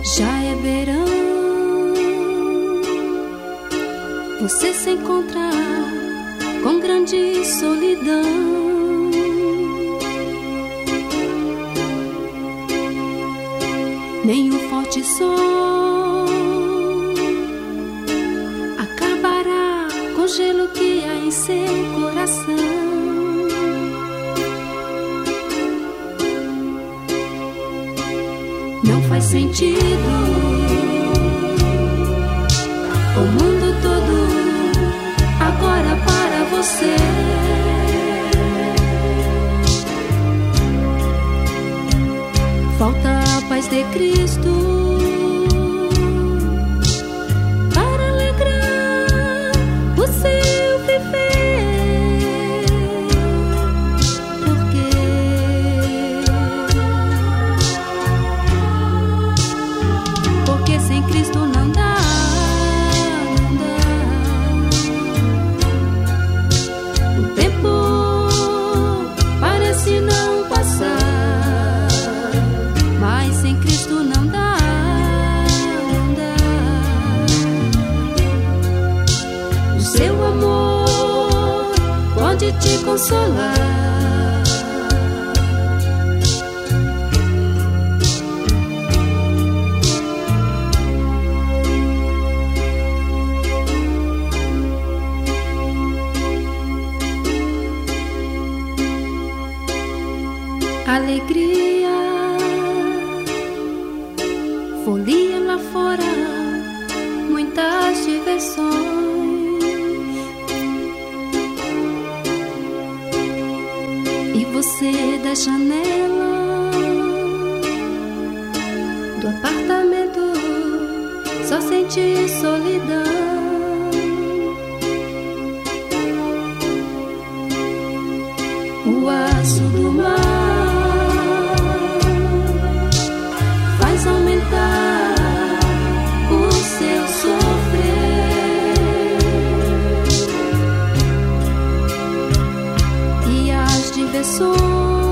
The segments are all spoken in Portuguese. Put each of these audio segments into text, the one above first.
Já é verão, você se encontra com grande solidão. Nenhum forte sol acabará com o gelo que há em seu coração. Não faz sentido o mundo todo agora para você. Falta a paz de Cristo para alegrar o seu viver. Porque sem Cristo não dá, não dá. O tempo parece não passar, mas sem Cristo não dá, não dá. O seu amor pode te consolar. Alegria, folia lá fora, muitas diversões. E você da janela do apartamento só sente solidão. O aço do mar faz aumentar o seu sofrer, e as diversões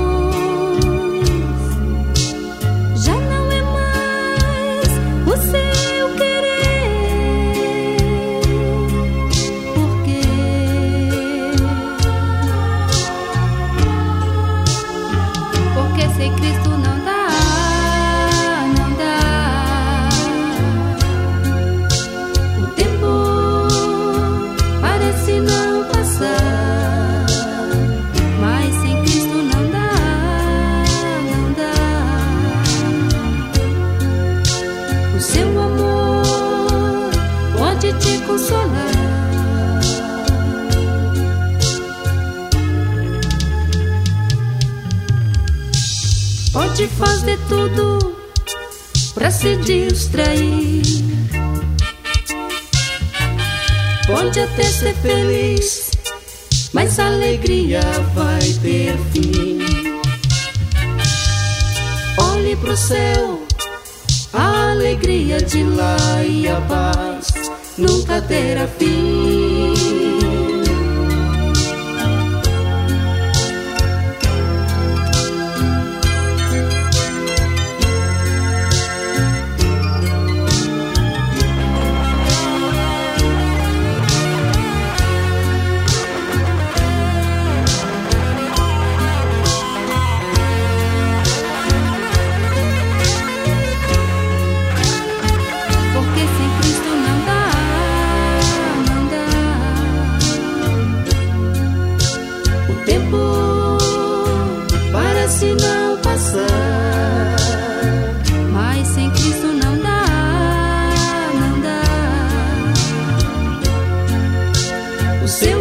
já não é mais o seu querer. Porque sem Cristo não dá. Te consolar. Pode fazer tudo pra se distrair, pode até ser feliz, mas a alegria vai ter fim. Olhe pro céu, a alegria de lá e a paz nunca terá fim. Porque sem Cristo não dá. Parece não passar, mas sem Cristo não dá, não dá. O seu